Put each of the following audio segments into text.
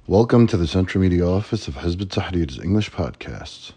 Welcome to the Central Media Office of Hizb ut-Tahrir's English podcasts.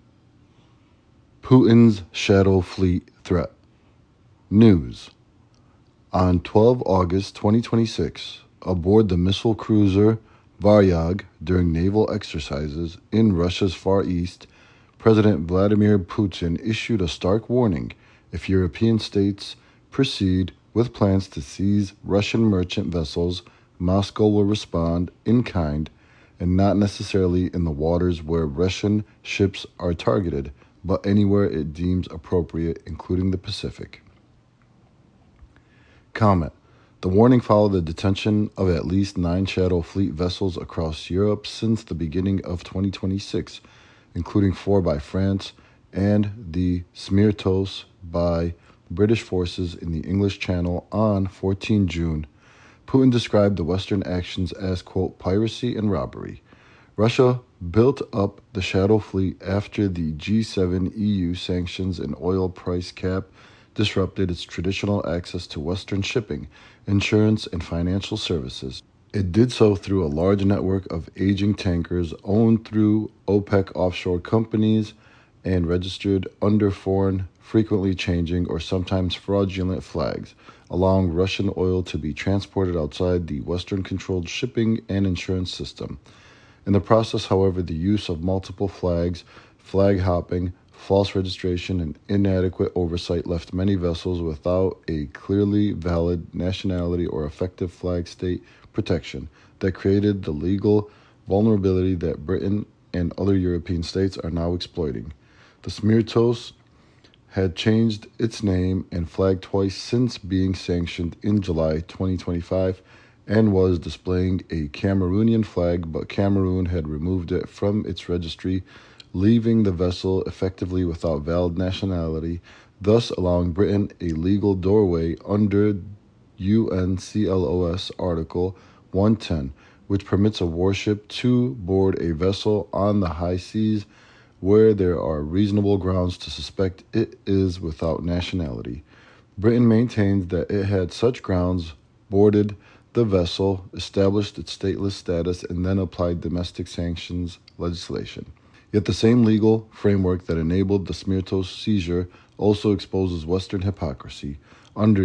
Putin's Shadow Fleet Threat. News. On 12 August 2026, aboard the missile cruiser Varyag during naval exercises in Russia's Far East, President Vladimir Putin issued a stark warning: if European states proceed with plans to seize Russian merchant vessels, Moscow will respond in kind, and not necessarily in the waters where Russian ships are targeted, but anywhere it deems appropriate, including the Pacific. Comment. The warning followed the detention of at least 9 Shadow Fleet vessels across Europe since the beginning of 2026, including 4 by France and the Smirtos by British forces in the English Channel on 14 June. Putin described the Western actions as, quote, piracy and robbery. Russia built up the Shadow Fleet after the G7 EU sanctions and oil price cap disrupted its traditional access to Western shipping, insurance, and financial services. It did so through a large network of aging tankers owned through OPEC offshore companies and registered under foreign, frequently changing or sometimes fraudulent flags, allowing Russian oil to be transported outside the Western-controlled shipping and insurance system. In the process, however, the use of multiple flags, flag hopping, false registration, and inadequate oversight left many vessels without a clearly valid nationality or effective flag state protection that created the legal vulnerability that Britain and other European states are now exploiting. The Smirtos had changed its name and flag twice since being sanctioned in July 2025 and was displaying a Cameroonian flag, but Cameroon had removed it from its registry, leaving the vessel effectively without valid nationality, thus allowing Britain a legal doorway under UNCLOS Article 110, which permits a warship to board a vessel on the high seas where there are reasonable grounds to suspect it is without nationality. Britain maintains that it had such grounds, boarded the vessel, established its stateless status, and then applied domestic sanctions legislation. Yet the same legal framework that enabled the Smirtos seizure also exposes Western hypocrisy. Under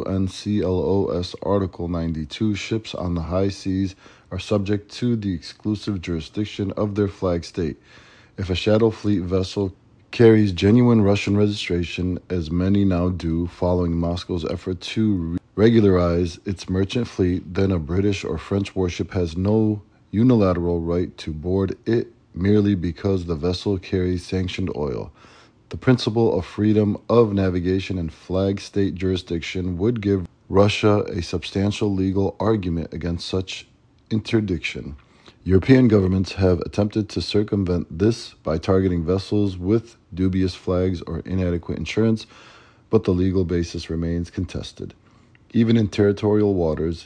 UNCLOS Article 92, ships on the high seas are subject to the exclusive jurisdiction of their flag state. If a Shadow Fleet vessel carries genuine Russian registration, as many now do following Moscow's effort to regularize its merchant fleet, then a British or French warship has no unilateral right to board it merely because the vessel carries sanctioned oil. The principle of freedom of navigation and flag state jurisdiction would give Russia a substantial legal argument against such interdiction. European governments have attempted to circumvent this by targeting vessels with dubious flags or inadequate insurance, but the legal basis remains contested. Even in territorial waters,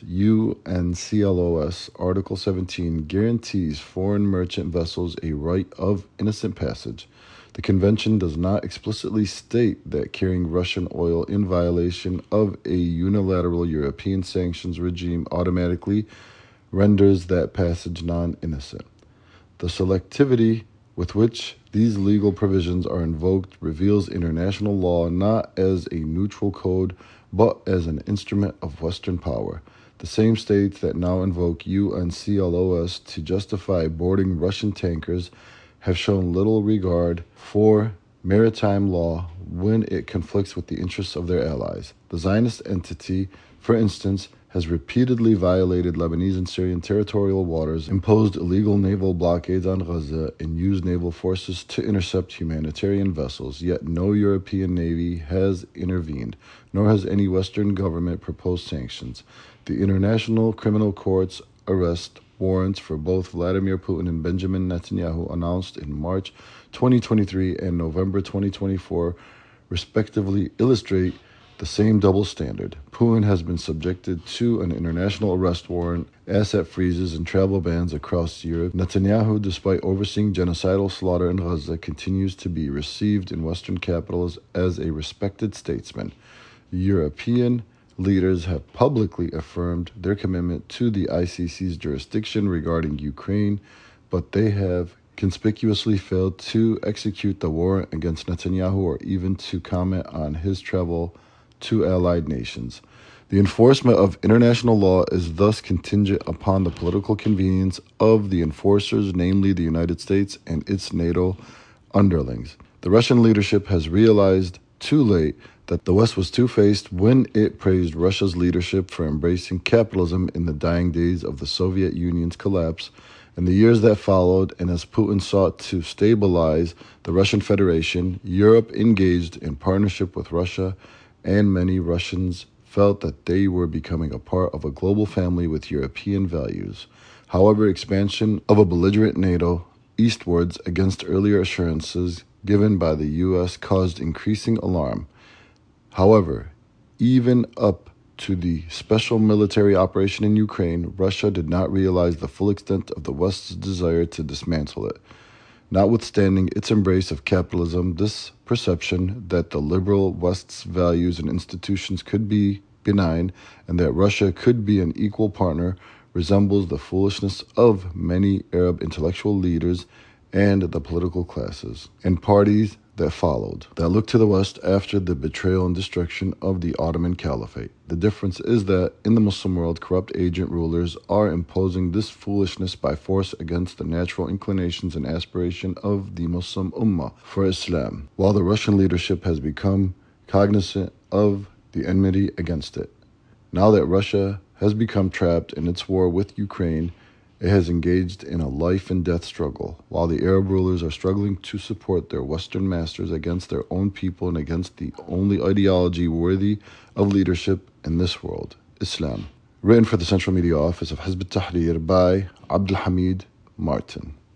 UNCLOS Article 17 guarantees foreign merchant vessels a right of innocent passage. The convention does not explicitly state that carrying Russian oil in violation of a unilateral European sanctions regime automatically renders that passage non-innocent. The selectivity with which these legal provisions are invoked reveals international law not as a neutral code, but as an instrument of Western power. The same states that now invoke UNCLOS to justify boarding Russian tankers have shown little regard for maritime law when it conflicts with the interests of their allies. The Zionist entity, for instance, has repeatedly violated Lebanese and Syrian territorial waters, imposed illegal naval blockades on Gaza, and used naval forces to intercept humanitarian vessels, yet no European navy has intervened, nor has any Western government proposed sanctions. The International Criminal Court's arrest warrants for both Vladimir Putin and Benjamin Netanyahu, announced in March 2023 and November 2024, respectively, illustrate the same double standard. Putin has been subjected to an international arrest warrant, asset freezes, and travel bans across Europe. Netanyahu, despite overseeing genocidal slaughter in Gaza, continues to be received in Western capitals as a respected statesman. European leaders have publicly affirmed their commitment to the ICC's jurisdiction regarding Ukraine, but they have conspicuously failed to execute the war against Netanyahu or even to comment on his travel to allied nations. The enforcement of international law is thus contingent upon the political convenience of the enforcers, namely the United States and its NATO underlings. The Russian leadership has realized too late that the West was two-faced when it praised Russia's leadership for embracing capitalism in the dying days of the Soviet Union's collapse. In the years that followed, and as Putin sought to stabilize the Russian Federation, Europe engaged in partnership with Russia, and many Russians felt that they were becoming a part of a global family with European values. However, expansion of a belligerent NATO eastwards against earlier assurances given by the U.S. caused increasing alarm. However, even up to the special military operation in Ukraine, Russia did not realize the full extent of the West's desire to dismantle it. Notwithstanding its embrace of capitalism, this perception that the liberal West's values and institutions could be benign and that Russia could be an equal partner resembles the foolishness of many Arab intellectual leaders and the political classes and parties that followed, that looked to the West after the betrayal and destruction of the Ottoman Caliphate. The difference is that in the Muslim world, corrupt agent rulers are imposing this foolishness by force against the natural inclinations and aspiration of the Muslim Ummah for Islam, while the Russian leadership has become cognizant of the enmity against it. Now that Russia has become trapped in its war with Ukraine, it has engaged in a life and death struggle, while the Arab rulers are struggling to support their Western masters against their own people and against the only ideology worthy of leadership in this world, Islam. Written for the Central Media Office of Hizb ut-Tahrir by Abdul Hamid Martin.